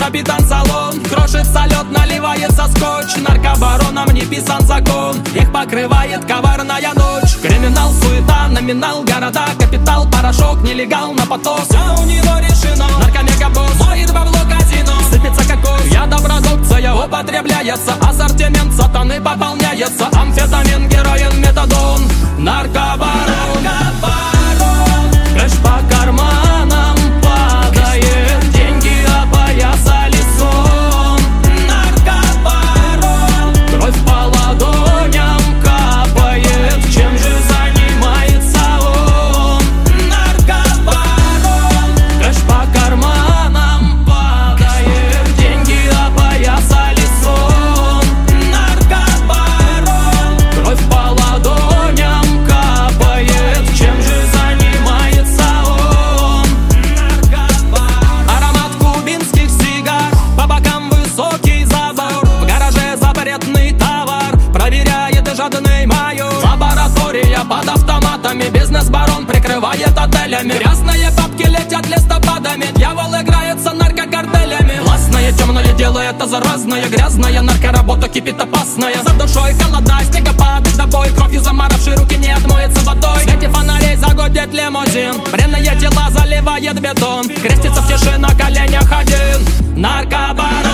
капитан салон. Крошит салют, наливается скотч. Наркобаронам не писан закон, их покрывает коварная ночь. Криминал, суета, номинал, города, капитал, порошок, нелегал на поток. Все у него решено, наркомегабосс моет бабло казино. Сыпется кокос, я добродукция употребляется. Ассортимент сатаны пополняется. Амфетамин, героин, метадон. Наркобарон, кэш по карманам падает, деньги опоясали сон. Наркобарон, кровь по ладоням капает, чем же занимается он? Наркобарон, кэш по карманам падает, деньги опоясали сон. Наркобарон, кровь по ладоням капает, чем же занимается он? Аромат кубинских сигар, по бокам высокий забор. В гараже запретный товар, проверяет жадный майор. Лаборатория под автоматами, бизнес-барон прикрывает отелями. Грязные бабки летят листопадами, дьявол играется наркокартелями. Властное, темное дело, это заразное, грязная наркоработа кипит опасная. За душой холода, снегопады, тобой кровью замаравшие руки не отмоется водой. В свете фонарей загудит лимузин, бренные тела заливает бетон. Крестится в тиши на коленях один. Наркобарон.